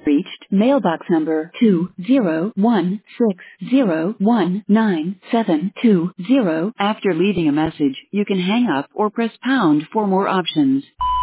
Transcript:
Reached mailbox number 201601972. After leaving a message, you can hang up or press pound for more options.